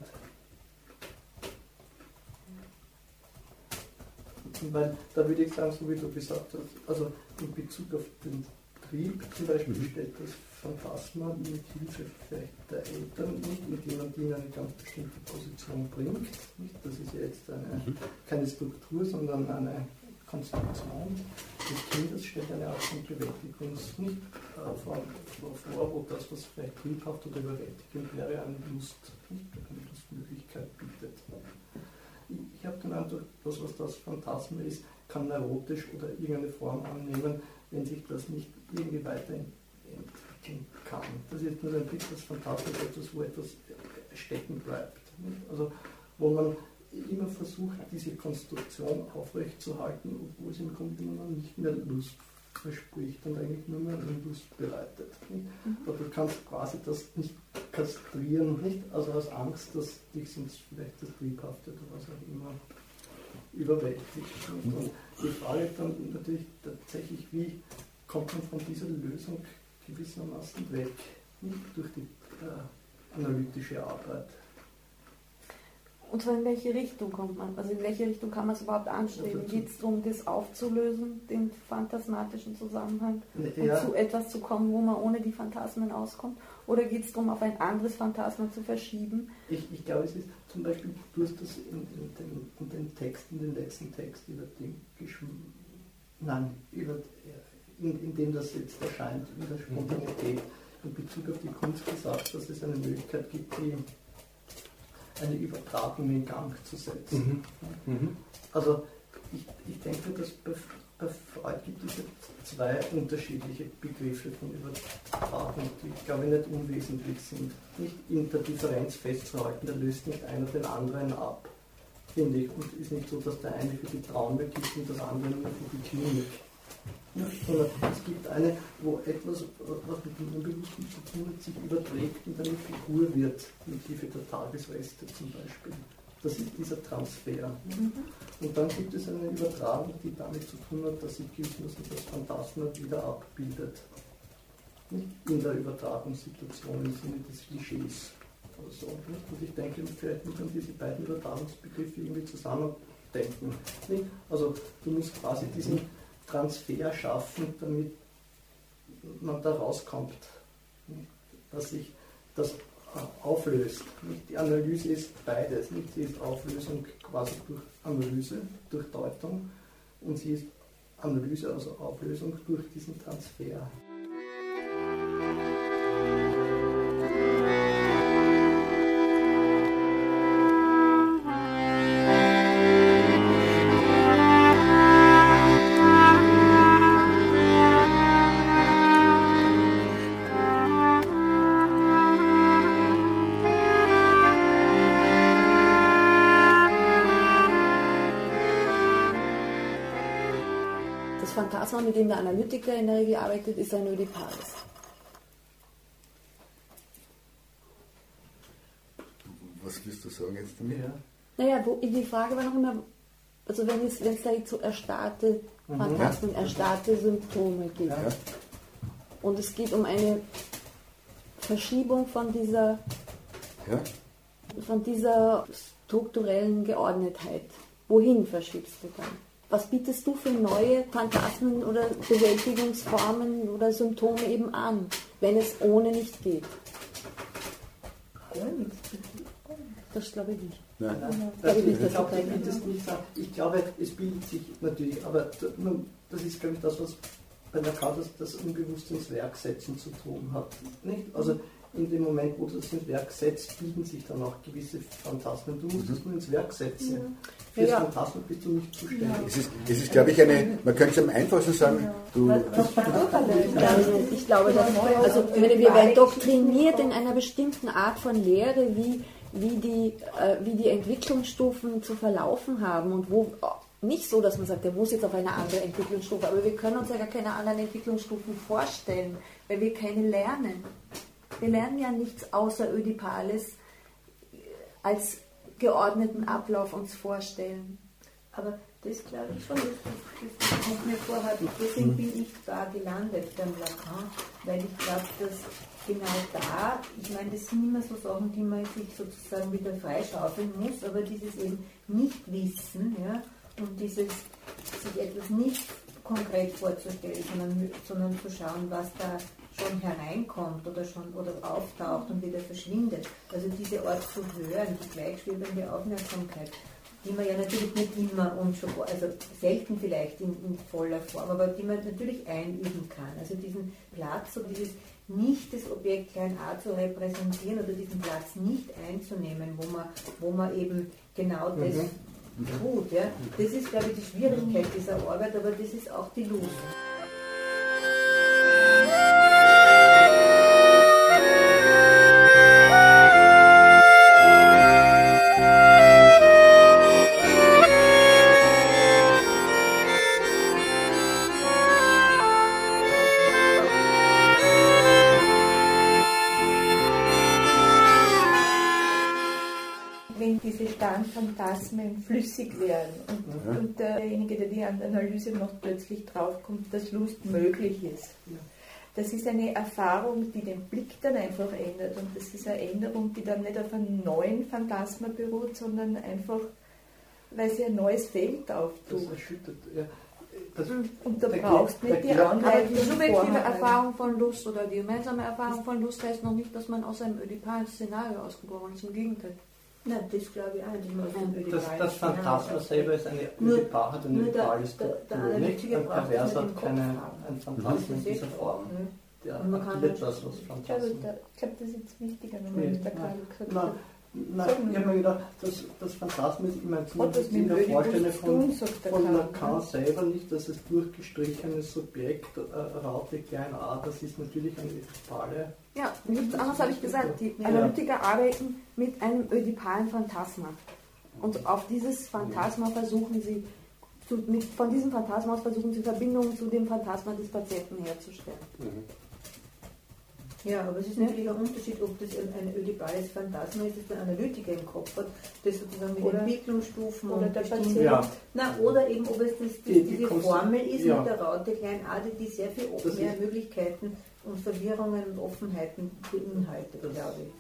Weil da würde ich sagen, so wie du gesagt hast, also in Bezug auf den Trieb zum Beispiel stellt das Phantasma mit Hilfe vielleicht der Eltern nicht, indem man die in eine ganz bestimmte Position bringt. Nicht? Das ist ja jetzt keine Struktur, sondern eine Konstruktion des Kindes, stellt eine Art von Bewältigungsform vor, wo das, was vielleicht triebhaft oder überwältigend wäre, eine Lustmöglichkeit bietet. Ich habe den Eindruck, was das Phantasma ist, kann neurotisch oder irgendeine Form annehmen, wenn sich das nicht irgendwie weiterentwickeln kann. Das ist nur ein Blick, das Phantasma ist etwas, wo etwas stecken bleibt. Also wo man immer versucht, diese Konstruktion aufrechtzuerhalten, obwohl es im Grunde genommen nicht mehr Lust verspricht und eigentlich nur mehr eine Lust bereitet. Aber du kannst quasi das nicht kastrieren, nicht? Also aus Angst, dass dich sonst vielleicht das Triebhafte oder was auch immer überwältigt. Und die Frage ist dann natürlich tatsächlich, wie kommt man von dieser Lösung gewissermaßen weg, nicht durch die analytische Arbeit. Und zwar in welche Richtung kommt man? Also in welche Richtung kann man es überhaupt anstreben? Geht es darum, das aufzulösen, den phantasmatischen Zusammenhang, und zu etwas zu kommen, wo man ohne die Phantasmen auskommt? Oder geht es darum, auf ein anderes Phantasma zu verschieben? Ich glaube, es ist zum Beispiel, du hast das in den Text, in den letzten Text über den in dem das jetzt erscheint, in der Spontanität, in Bezug auf die Kunst gesagt, dass es eine Möglichkeit gibt, eine Übertragung in Gang zu setzen. Also ich denke, dass bei Freud gibt es zwei unterschiedliche Begriffe von Übertragung, die, glaube ich, nicht unwesentlich sind. Nicht in der Differenz festzuhalten, da löst nicht einer den anderen ab, finde ich. Und es ist nicht so, dass der eine für die Traume gibt und das andere nur für die Klinik. Sondern es gibt eine, wo etwas, was mit dem Unbewussten zu tun hat, sich überträgt und eine Figur wird, mit Hilfe der Tagesreste zum Beispiel. Das ist dieser Transfer. Und dann gibt es eine Übertragung, die damit zu tun hat, dass sich gewissermaßen das Phantasma wieder abbildet. Nicht in der Übertragungssituation im Sinne des Klischees oder so. Und ich denke, vielleicht muss man diese beiden Übertragungsbegriffe irgendwie zusammendenken. Also du musst quasi diesen Transfer schaffen, damit man da rauskommt, dass sich das auflöst. Die Analyse ist beides. Sie ist Auflösung quasi durch Analyse, durch Deutung, und sie ist Analyse, also Auflösung durch diesen Transfer. Das Phantasma, mit dem der Analytiker in der Regel arbeitet, ist ein Ödipalis. Was willst du sagen jetzt damit? Ja. Naja, die Frage war noch immer, also wenn es da jetzt so erstarrte Phantasmen, erstarrte Symptome gibt. Ja. Und es geht um eine Verschiebung von dieser strukturellen Geordnetheit. Wohin verschiebst du dann? Was bietest du für neue Phantasmen oder Bewältigungsformen oder Symptome eben an, wenn es ohne nicht geht? Das glaube ich nicht. Nein. Ich glaube, es bildet sich natürlich, aber das ist, glaube ich, das, was bei Lacan das unbewusst ins Werk setzen zu tun hat. Nicht? Also in dem Moment, wo du das ins Werk setzt, bilden sich dann auch gewisse Phantasmen. Du musst es nur ins Werk setzen. Für das Phantasmen bist du nicht zuständig. Es ist, glaube ich, man könnte es am einfachsten sagen, Ich glaube, wir werden doktriniert in einer bestimmten Art von Lehre, wie die Entwicklungsstufen zu verlaufen haben und wo nicht so, dass man sagt, der muss jetzt auf eine andere Entwicklungsstufe, aber wir können uns ja gar keine anderen Entwicklungsstufen vorstellen, weil wir keine lernen. Wir lernen ja nichts außer Ödipalis als geordneten Ablauf uns vorstellen. Aber das glaube ich schon, das kommt mir vor, deswegen bin ich da gelandet beim Lacan, weil ich glaube, dass genau da, ich meine, das sind immer so Sachen, die man sich sozusagen wieder freischaufeln muss, aber dieses eben Nichtwissen, ja, und dieses sich etwas nicht konkret vorzustellen, sondern zu schauen, was da schon hereinkommt oder auftaucht und wieder verschwindet. Also diese Art zu hören, die gleichschwebende Aufmerksamkeit, die man ja natürlich nicht immer und schon, also selten vielleicht in voller Form, aber die man natürlich einüben kann. Also diesen Platz und dieses nicht das Objekt klein a zu repräsentieren oder diesen Platz nicht einzunehmen, wo man eben genau das tut. Ja. Das ist, glaube ich, die Schwierigkeit dieser Arbeit, aber das ist auch die Lust. Wenn diese starren Phantasmen flüssig werden und derjenige, der die Analyse macht, plötzlich draufkommt, dass Lust möglich ist. Das ist eine Erfahrung, die den Blick dann einfach ändert und das ist eine Änderung, die dann nicht auf einem neuen Phantasma beruht, sondern einfach, weil sie ein neues Feld auftut. Das erschüttert, und da brauchst du nicht die Anleitung. Die subjektive Erfahrung von Lust oder die gemeinsame Erfahrung von Lust heißt noch nicht, dass man aus einem ödipalen Szenario ausgebrochen ist, im Gegenteil. Nein, das glaube ich auch nicht. Das Phantasma selber ist eine ödipale Struktur, nicht? Ein Pervers hat ein Phantasma in dieser Form. Der aktiviert das, was Phantasma. Ich glaube, das ist jetzt wichtiger, wenn man der Karl gesagt hat. Nein, ich habe mir gedacht, das Phantasma ist immer zumindest in der Vorstellung von Lacan selber nicht, dass es durchgestrichenes Subjekt, Raute klein a, das ist natürlich eine ödipale. Ja, nichts anderes habe ich gesagt. Die Analytiker arbeiten mit einem ödipalen Phantasma. Und auf dieses Phantasma versuchen sie, von diesem Phantasma aus versuchen sie Verbindungen zu dem Phantasma des Patienten herzustellen. Ja, aber es ist natürlich ein Unterschied, ob das ein ödipales Phantasma ist, das der Analytiker im Kopf hat, das sozusagen mit Entwicklungsstufen oder und der bestimmten... Patient. Oder eben, ob es diese Formel ist mit der Raute klein a, die sehr viel mehr Möglichkeiten und Verwirrungen und Offenheiten beinhaltet, glaube ich.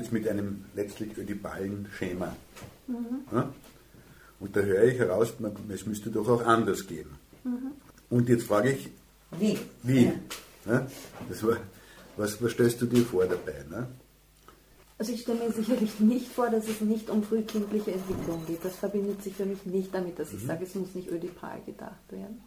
jetzt mit einem letztlich ödipalen Schema. Ja? Und da höre ich heraus, es müsste doch auch anders gehen. Und jetzt frage ich, wie? Ja? Was stellst du dir vor dabei? Ne? Also ich stelle mir sicherlich nicht vor, dass es nicht um frühkindliche Entwicklung geht. Das verbindet sich für mich nicht damit, dass ich sage, es muss nicht ödipal gedacht werden.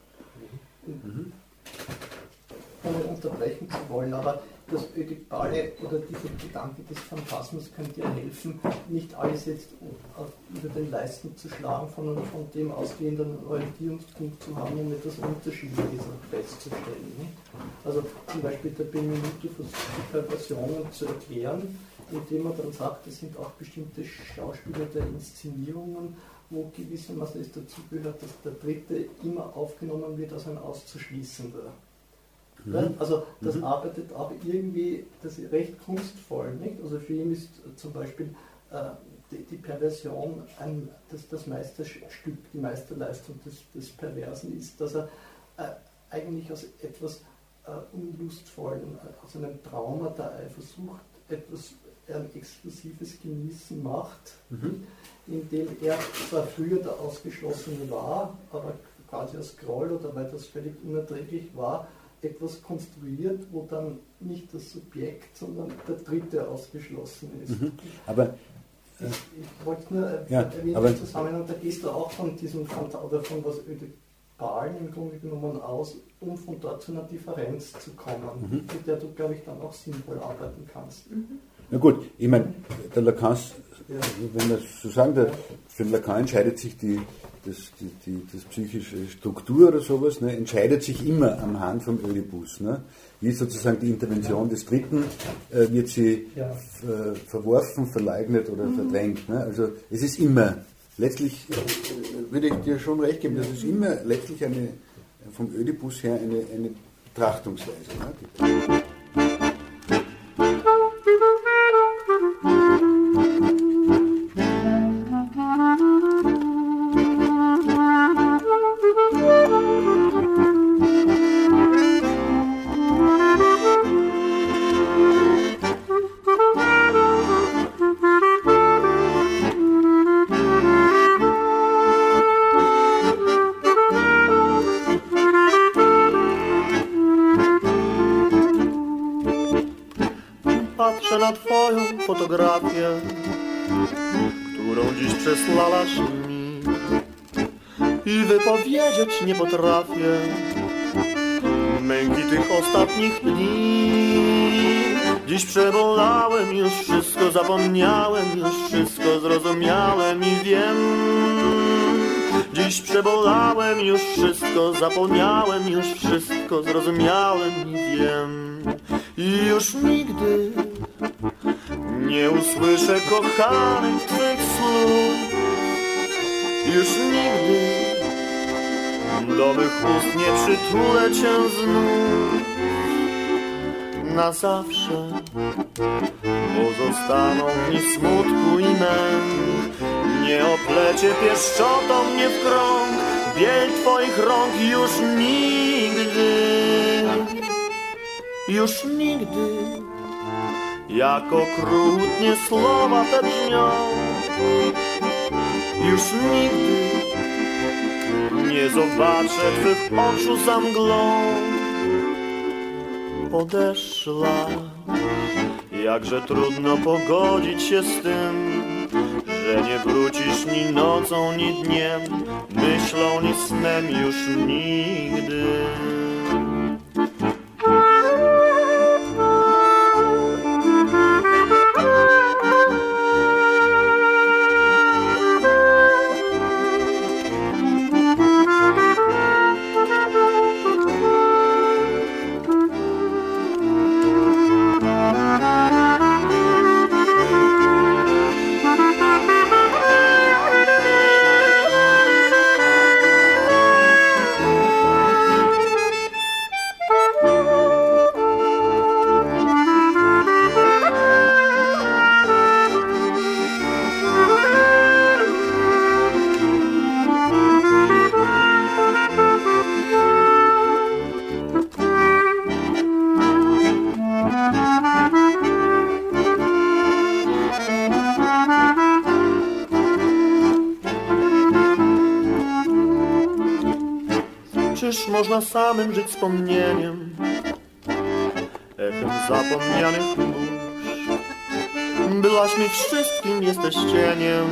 Ohne unterbrechen zu wollen, aber das Ödipale oder dieser Gedanke des Phantasmus könnte ja helfen, nicht alles jetzt über den Leisten zu schlagen, sondern von dem ausgehenden Orientierungspunkt zu haben, um etwas Unterschiedliches festzustellen. Nicht? Also zum Beispiel der Benvenuto versucht die Perversionen zu erklären, indem er dann sagt, es sind auch bestimmte Schauspieler der Inszenierungen, wo gewissermaßen es dazu gehört, dass der Dritte immer aufgenommen wird als ein Auszuschließender. Ja, also das arbeitet aber irgendwie, das ist recht kunstvoll. Nicht? Also für ihn ist zum Beispiel die Perversion das Meisterstück, die Meisterleistung des Perversen ist, dass er eigentlich aus etwas Unlustvollen, aus einem Trauma der Eifersucht etwas ein exklusives Genießen macht, indem er zwar früher der Ausgeschlossene war, aber quasi als Groll oder weil das völlig unerträglich war, etwas konstruiert, wo dann nicht das Subjekt, sondern der Dritte ausgeschlossen ist. Aber ich wollte nur erwähnen, Zusammenhang, da gehst du auch von diesem oder von was Ödipalen im Grunde genommen aus, um von dort zu einer Differenz zu kommen, mit der du, glaube ich, dann auch sinnvoll arbeiten kannst. Na gut, ich meine, der Lacan, wenn wir so sagen, für den Lacan entscheidet sich das psychische Struktur oder sowas, ne, entscheidet sich immer am Hand vom Ödipus. Ne? Wie sozusagen die Intervention des Dritten, wird sie verworfen, verleugnet oder verdrängt. Ne? Also es ist immer, letztlich würde ich dir schon recht geben, dass es immer letztlich vom Ödipus her eine Betrachtungsweise gibt. Patrzę na twoją fotografię, którą dziś przesłałaś mi i wypowiedzieć nie potrafię męki tych ostatnich dni. Dziś przebolałem już wszystko, zapomniałem już wszystko, zrozumiałem i wiem. Dziś przebolałem już wszystko, zapomniałem już wszystko, zrozumiałem i wiem. I już nigdy nie usłyszę kochanych twych słów. Już nigdy do mych ust nie przytulę cię znów. Na zawsze pozostaną mi smutku i męk. Nie oplecie pieszczotą mnie w krąg biel twoich rąk. Już nigdy, już nigdy, jak okrutnie słowa te brzmią. Już nigdy nie zobaczę twych oczu za mglą. Odeszła, jakże trudno pogodzić się z tym, że nie wrócisz ni nocą, ni dniem, myślą, ni snem już nigdy. czyż można samym żyć wspomnieniem, echem zapomnianych mórz. Byłaś mi wszystkim, jesteś cieniem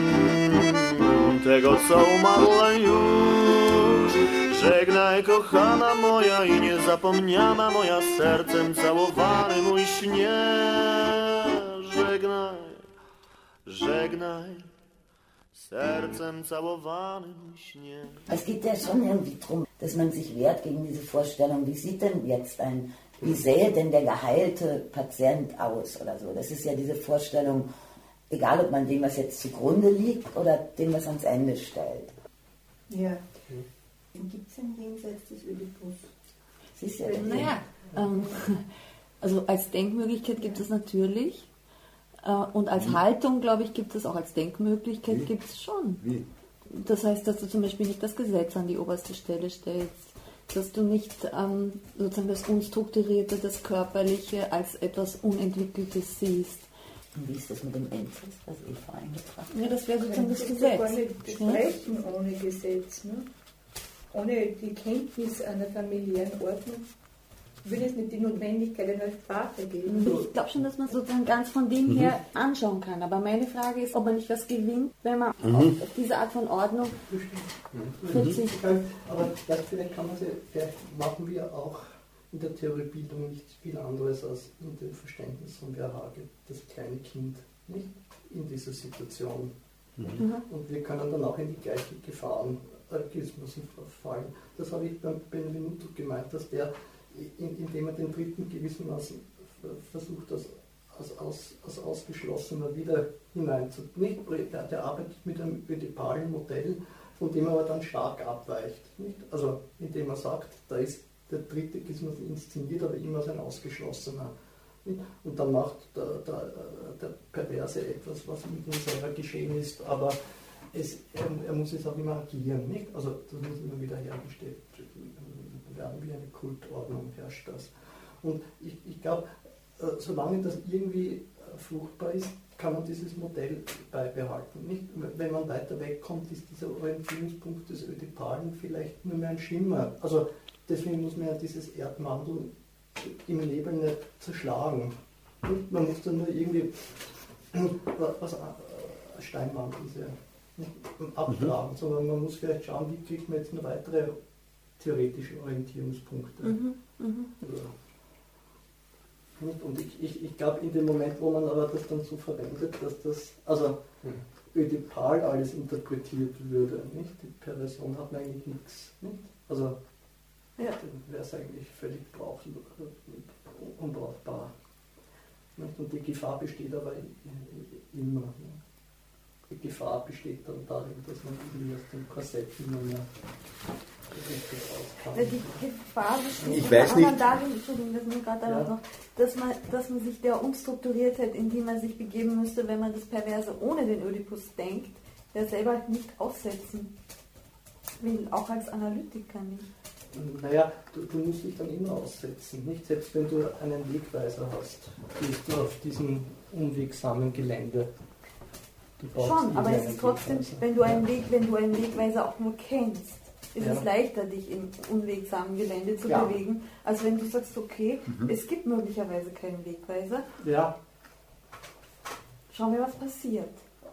tego, co umarło już. Żegnaj, kochana moja i niezapomniana moja, sercem całowany mój śnie. Żegnaj, żegnaj, sercem całowany mój śnie. Es geht ja schon irgendwie darum, dass man sich wehrt gegen diese Vorstellung, wie sähe denn der geheilte Patient aus oder so. Das ist ja diese Vorstellung, egal ob man dem, was jetzt zugrunde liegt oder dem, was ans Ende stellt. Ja. Gibt es ein Jenseits des Ödipus? Siehst du, Naja, also als Denkmöglichkeit gibt es natürlich. Und als Haltung, glaube ich, gibt es auch als Denkmöglichkeit, gibt es schon. Wie? Das heißt, dass du zum Beispiel nicht das Gesetz an die oberste Stelle stellst, dass du nicht sozusagen das Unstrukturierte, das Körperliche als etwas Unentwickeltes siehst. Und wie ist das mit dem Endlos, was Eva eingebracht hat? Ja, das wäre sozusagen das Das Gesetz. gar nicht besprechen ohne Gesetz. Ne? Ohne die Kenntnis einer familiären Ordnung würde es nicht die Notwendigkeit einer Sprache geben. Ich glaube schon, dass man sozusagen ganz von dem her anschauen kann. Aber meine Frage ist, ob man nicht was gewinnt, wenn man auf diese Art von Ordnung verzichtet. Aber vielleicht machen wir auch in der Theoriebildung nicht viel anderes als in dem Verständnis von Verhage, das kleine Kind, nicht in dieser Situation. Und wir können dann auch in die gleichen Gefahrenismus fallen. Das habe ich beim Benvenuto gemeint, dass der, indem er den Dritten gewissermaßen versucht, als Ausgeschlossener wieder hineinzubringen. Der arbeitet mit einem ödipalen Modell, von dem er aber dann stark abweicht. Nicht? Also indem er sagt, da ist der Dritte gewissermaßen inszeniert, aber immer als ein Ausgeschlossener. Nicht? Und dann macht der Perverse etwas, was mit ihm selber geschehen ist, aber er muss es auch immer agieren. Nicht? Also das muss immer wieder hergestellt werden, wie eine Kultordnung herrscht das. Und ich glaube, solange das irgendwie fruchtbar ist, kann man dieses Modell beibehalten. Nicht? Wenn man weiter wegkommt, ist dieser Orientierungspunkt des Ödipalen vielleicht nur mehr ein Schimmer. Also deswegen muss man ja dieses Erdmantel im Nebel nicht zerschlagen. Nicht? Man muss dann nur irgendwie was Steinmantel abtragen, sondern man muss vielleicht schauen, wie kriegt man jetzt noch weitere theoretische Orientierungspunkte. Und ich glaube, in dem Moment, wo man aber das dann so verwendet, dass das, also ödipal alles interpretiert würde, nicht? Die Perversion hat man eigentlich nichts, nicht? Also dann wäre es eigentlich völlig unbrauchbar. Nicht? Und die Gefahr besteht aber immer. Nicht? Die Gefahr besteht dann darin, dass man irgendwie aus dem Korsett immer mehr Die Gefahr besteht ich weiß nicht. darin, Entschuldigung, das mir gerade noch, dass man sich der Unstrukturiertheit, in die man sich begeben müsste, wenn man das Perverse ohne den Ödipus denkt, der selber nicht aussetzen will, auch als Analytiker nicht. Naja, du musst dich dann immer aussetzen, nicht? Selbst wenn du einen Wegweiser hast, gehst du auf diesem unwegsamen Gelände. Schon, aber es ist trotzdem, wenn du einen Wegweiser auch nur kennst, ist es leichter, dich im unwegsamen Gelände zu bewegen, als wenn du sagst, okay, es gibt möglicherweise keinen Wegweiser. Ja. Schauen wir, was passiert.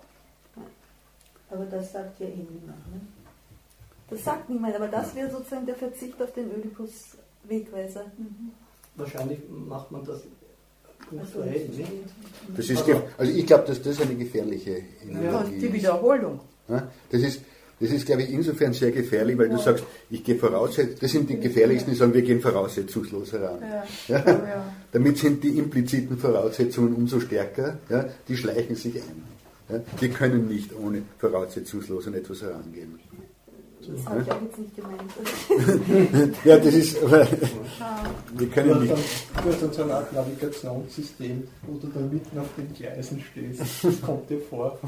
Aber das sagt ja niemand, ne? Das sagt niemand, aber das wäre sozusagen der Verzicht auf den Ödipus-Wegweiser. Wahrscheinlich macht man das punktuell, nicht? Das ist, also ich glaube, dass das eine gefährliche Analogie Die Wiederholung. ist. Das ist, glaube ich, insofern sehr gefährlich, weil du sagst, ich gehe voraussetzungslos, das sind die gefährlichsten, die sagen, wir gehen voraussetzungslos heran. Damit sind die impliziten Voraussetzungen umso stärker, die schleichen sich ein. Wir können nicht ohne voraussetzungslos an etwas herangehen. Das habe ich auch jetzt nicht gemeint. Ja, das ist, aber wir können nicht. Du hast dann so eine Art Navigationssystem, wo du dann mitten auf den Gleisen stehst. Das kommt dir vor.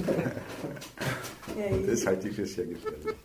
Das halte ich für sehr gefährlich.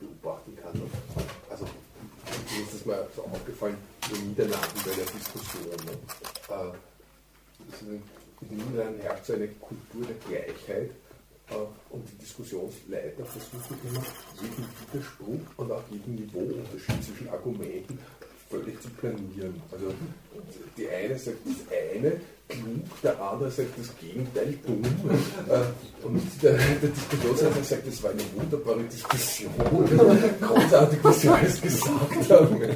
beobachten kann. Also mir ist das mal so aufgefallen, in den Niederlanden bei der Diskussion. In den Niederlanden herrscht so eine Kultur der Gleichheit und die Diskussionsleiter versuchen immer, jeden Widerspruch und auch jeden Niveauunterschied zwischen Argumenten völlig zu planieren. Also die eine sagt das eine klug, der andere sagt das Gegenteil dumm. Und der Diskussionsleiter sagt, das war eine wunderbare Diskussion. Großartig, was Sie alles gesagt haben. Und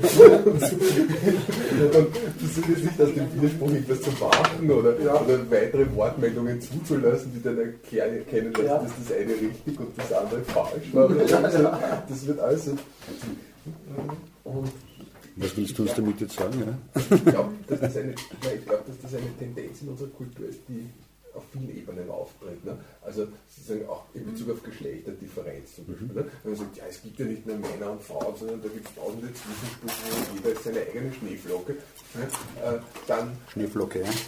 versucht jetzt nicht aus dem Widerspruch etwas zu machen oder weitere Wortmeldungen zuzulassen, die dann erkennen lassen, dass das eine richtig und das andere falsch war. Das wird also. Was willst du uns damit jetzt sagen? Ja? Ich glaube, dass das eine Tendenz in unserer Kultur ist, die auf vielen Ebenen auftritt. Ne? Also sozusagen auch in Bezug auf Geschlechterdifferenz zum Beispiel. Ne? Wenn man sagt, ja, es gibt ja nicht nur Männer und Frauen, sondern da gibt es tausende Zwischenstufen und jeder ist seine eigene Schneeflocke. Ne? Dann Schneeflocke, ja.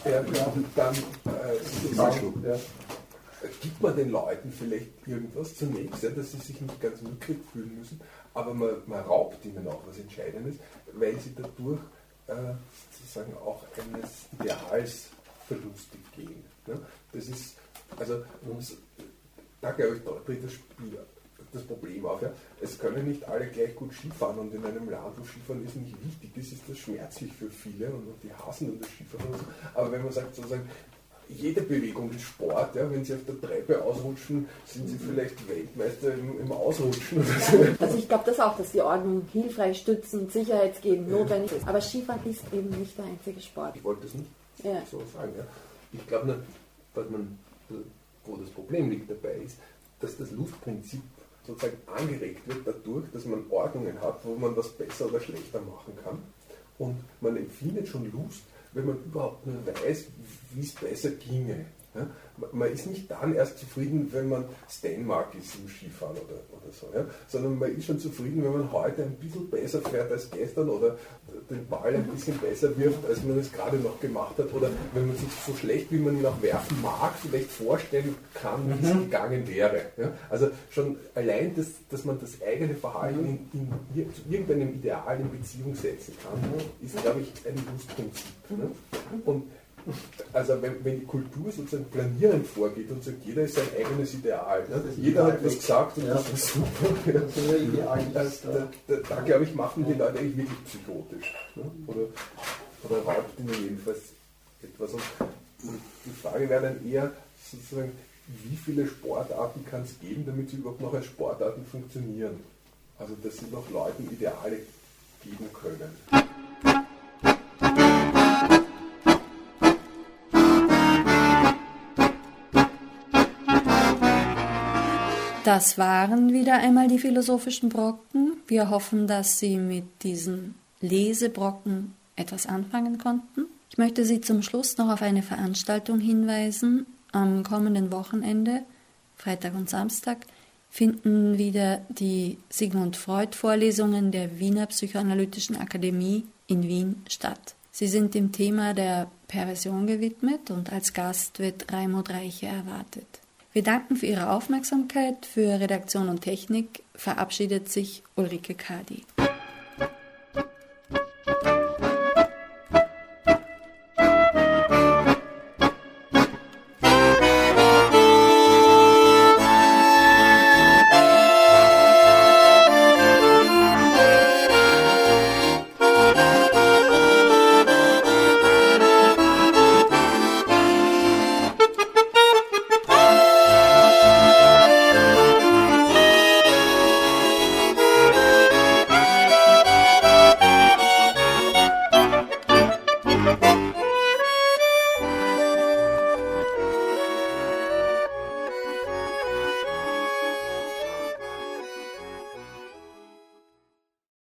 Gibt man den Leuten vielleicht irgendwas zunächst, dass sie sich nicht ganz mickrig fühlen müssen, aber man raubt ihnen auch was Entscheidendes, weil sie dadurch sozusagen auch eines Ideals verlustig gehen. Ne? Das ist, also da glaube ich, da tritt das Problem auf. Ja? Es können nicht alle gleich gut Skifahren und in einem Land, wo Skifahren ist nicht wichtig ist das schmerzlich für viele und die hassen dann das Skifahren und so. Aber wenn man sagt sozusagen, jede Bewegung ist Sport, ja? Wenn Sie auf der Treppe ausrutschen, sind Sie vielleicht Weltmeister im Ausrutschen oder so. Also ich glaube das auch, dass die Ordnung hilfreich, stützend, sicherheitsgebend notwendig ist. Aber Skifahren ist eben nicht der einzige Sport. Ich wollte das nicht so sagen. Ja? Ich glaube nur, wo das Problem liegt dabei ist, dass das Lustprinzip sozusagen angeregt wird dadurch, dass man Ordnungen hat, wo man was besser oder schlechter machen kann. Und man empfindet schon Lust, wenn man überhaupt nur weiß, wie es besser ginge. Ja? Man ist nicht dann erst zufrieden, wenn man Stenmark ist im Skifahren oder so, ja? Sondern man ist schon zufrieden, wenn man heute ein bisschen besser fährt als gestern oder den Ball ein bisschen besser wirft, als man es gerade noch gemacht hat oder wenn man sich so schlecht, wie man ihn auch werfen mag, vielleicht vorstellen kann, wie es gegangen wäre. Ja? Also schon allein, dass man das eigene Verhalten zu irgendeinem Ideal in Beziehung setzen kann, ist, glaube ich, ein Lustprinzip. Ne? Und also wenn die Kultur sozusagen planierend vorgeht und sagt, jeder ist sein eigenes Ideal, ne? Jeder hat was gesagt und das war super. Da glaube ich, machen die Leute eigentlich wirklich psychotisch. Ne? Oder raubt ihnen jedenfalls etwas. Und die Frage wäre dann eher sozusagen, wie viele Sportarten kann es geben, damit sie überhaupt noch als Sportarten funktionieren? Also dass sie noch Leuten Ideale geben können. Das waren wieder einmal die philosophischen Brocken. Wir hoffen, dass Sie mit diesen Lesebrocken etwas anfangen konnten. Ich möchte Sie zum Schluss noch auf eine Veranstaltung hinweisen. Am kommenden Wochenende, Freitag und Samstag, finden wieder die Sigmund Freud-Vorlesungen der Wiener Psychoanalytischen Akademie in Wien statt. Sie sind dem Thema der Perversion gewidmet und als Gast wird Raimund Reiche erwartet. Wir danken für Ihre Aufmerksamkeit. Für Redaktion und Technik verabschiedet sich Ulrike Kadi.